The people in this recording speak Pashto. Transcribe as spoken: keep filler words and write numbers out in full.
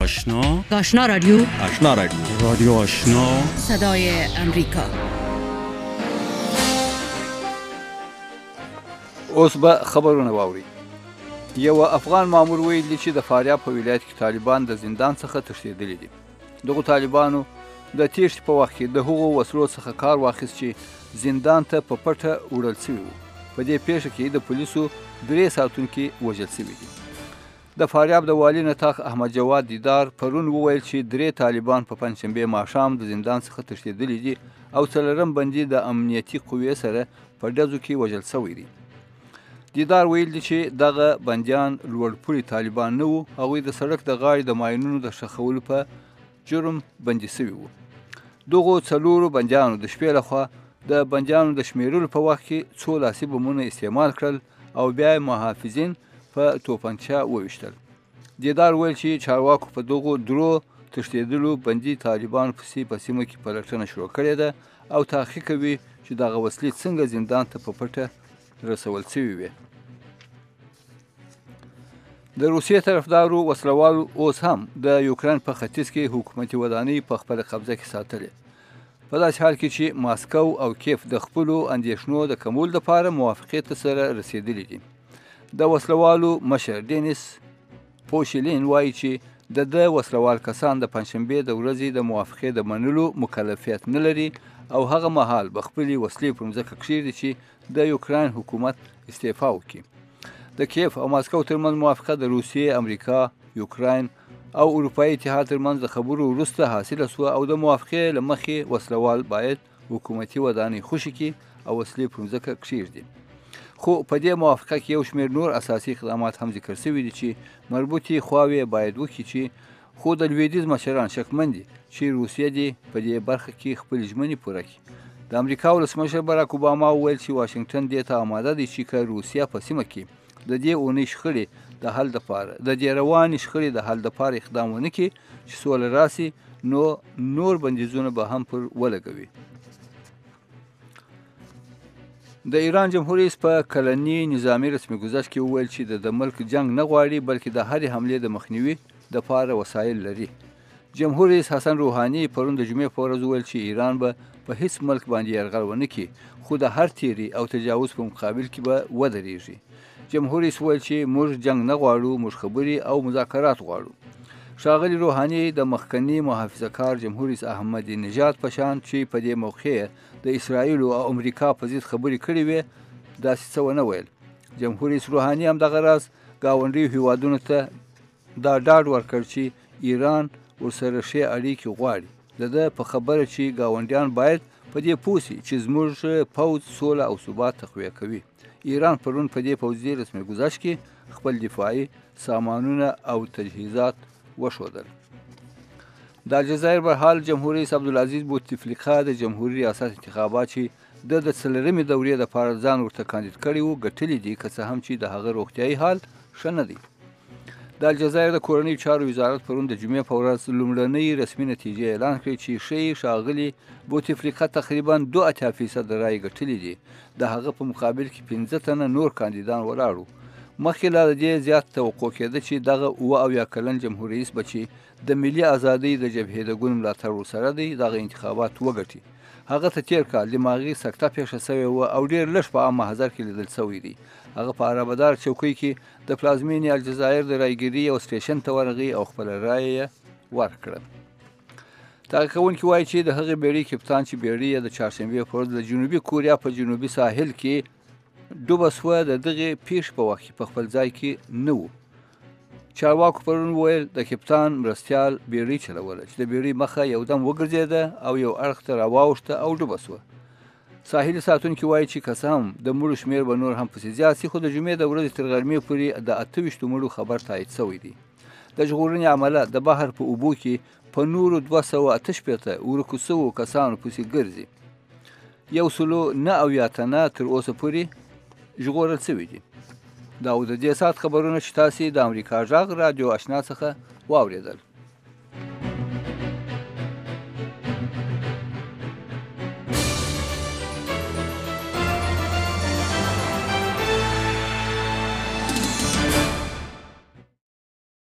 آشنا آشنا رادیو آشنا رادیو رادیو آشنا صدای امریکا. اوس به خبرونه واوري. یو افغان مامور ویلي چې د فاریاب په ولایت کې طالبان د زندان څخه تښتېدلي دي. دغو طالبانو د تېښتې په وخت کې د هغو وسلو څخه کار واخیست چې زندان ته په پټه وړل شوي وو. په دې پیښه کې د پولیسو درې ساتونکي وژل شوي دي. د فاریاب د والي نطاق احمد جواد دیدار پرون وویل چې درې طالبان په پنجشنبې ماښام د زندان څخه تښتېدلي دي او څلورم بندي د امنیتي قوې سره په ډزو کې وژل شوی دی. دیدار ویل دي چې دغه بندیان لوړپوړي طالبان نه وو، هغوی د سړک د غاړې د ماینونو د ښخولو په جرم بندي شوي وو. دغو څلورو بندیانو د شپې لخوا د بندیانو د شمیرلو په وخت کې څو لاسي بمونه استعمال کړل او بیا یې محافظین په توپنچه وویشتل. دیدار ویل چې چارواکو په دغو درو تښتېدلو بندي طالبانو پسې په سیمه کې پلټنه شروع کړې ده او تحقیق کوي چې دغه وسلې څنګه زندان ته په پټه رسول شوي وي. د روسیې طرفدارو وسلوالو اوس هم د یوکراین په ختیځ کې حکومتي ودانۍ په خپله قبضه کې ساتلې، په داسې حال کې چې ماسکو او کیف د خپلو اندېښنو د کمولو لپاره موافقې ته سره رسېدلي دي. د وسلوالو مشر ډینیس پوشیلین وایي چې د ده وسلوال کسان د پنجشنبې د ورځې د موافقې د منلو مکلفیت نه لري او هغه مهال به خپلې وسلې پر مځکه کښېږدي چې د یوکراین حکومت استعفا وکړي. د کیف او ماسکو ترمنځ موافقه د روسیې، امریکا، یوکراین او اروپایي اتحاد ترمنځ د خبرو وروسته حاصله شوه او د موافقې له مخې وسلوال باید حکومتي ودانۍ خوشي کړي او وسلې پر مځکه کښېږدي. خو په دې موافقه کې یو شمېر نور اساسي اقدامات هم ذکر شوي دي چې مربوطې خواوې باید وکړي، چې خو د لویدیځ مشران شکمن دي چې روسیه دې په دې برخه کې خپلې ژمنې پوره کړي. د امریکا ولسمشر باراک اوباما وویل چې واشنګټن دې ته آماده دی چې که روسیه په سیمه کې د دې اونۍ شخړې د حل دپاره د دې روانې شخړې د حل دپاره اقدام ونه کړي چې سوله راسي، نو نور بندیزونه به هم پر ولګوي. د ایران جمهور رئیس په کلني نظامي رسمي ګذشت کې وویل چې د ملک جنگ نه غواړي بلکې د هرې حملې د مخنیوي دپاره وسایل لري. جمهور رئیس حسن روحاني پرون د جمعې په ورځ وویل چې ایران به په هیڅ ملک باندې یرغل ونه کړي، خو د هر تیري او تجاوز په مقابل کې به ودرېږي. جمهور رئیس وویل چې موږ جنگ نه غواړو، موږ خبرې او مذاکرات غواړو. ښاغلي روحاني د مخکني محافظه کار جمهور رئیس احمدي نژاد په شان چې په دې موقع د اسرائیلو او امریکا په ضد خبرې کړې وې داسې څه ونه ویل. جمهور رئیس روحاني هم دغه راز ګاونډیو هیوادونو ته دا ډاډ ورکړ چې ایران ورسره ښې اړیکې غواړي. د ده په خبره چې ګاونډیان باید په دې پوه شي چې زموږ پوځ سوله او ثبات تقویه کوي. ایران پرون په دې پوځي رسمي ګذشت کې خپل دفاعي سامانونه او تجهیزات وښودل. د الجزایر برحال جمهور رئیس عبدالعزیز بوتفلیقه د جمهوري ریاست انتخابات چې د د څلورمې دورې دپاره ځان ورته کاندید کړی و ګټلي دي، که څه هم چې د هغه روغتیایي حال ښه نه دی. د الجزایر د کورنیو چارو وزارت پرون د جمعې په ورځ لومړنۍ رسمي نتیجې اعلان کړې چې ښیي ښاغلي بوتفلیقه تقریبا دوه اتیا فیصده رایې ګټلي دي. د هغه په مقابل کې پنځه تنه نور کاندیدان ولاړ وو. مخکې له دې زیات توقع کېده چې دغه اوه اویا کلن جمهور رئیس به چې د ملي ازادۍ د جبهې د ګوند ملاتړ ورسره دی دغه انتخابات وګټي. هغه ته تېر کال دماغي سکته پیښه شوې وه او ډېر لږ په عام محضر کې لیدل شوی دی. هغه په عربدار چوکۍ کې د پلازمینې الجزایر د رایګیري یو سټیشن ته ورغی او خپله رایه یې ورکړه. تحقیق کوونکي وایي چې د هغې بیړۍ کپتان چې بیړۍ یې د چهارشنبې په ورځ د جنوبي کوریا په جنوبي ساحل کې ډوبه سوه د دغې پیښې په وخت کې په خپل ځای کې نه و. چارواکو پرون وویل د کپتان مرستیال بیړۍ چلوله چې د بیړۍ مخه یودم وګرځېده او یو اړخ ته راواوښته او ډوبه سوه. ساحلي ساتونکي وایي چې که څه هم د مړو شمېر به نور هم پسې زیات شي، خو د جمعې د ورځې تر غرمې پورې د اته ویشتو مړو خبر تایید شوی دی. د ژغورنې عمله د بحر په اوبو کې په نورو دوه سوه اته شپېته ورکو شوو کسانو پسې ګرځي. یو سلو نه اویا تنه تر اوسه پورې ژغورل شوي دي. دا و د دې ساعت خبرونه چې تاسې د امریکا غږ رادیو آشنا څخه واورېدل.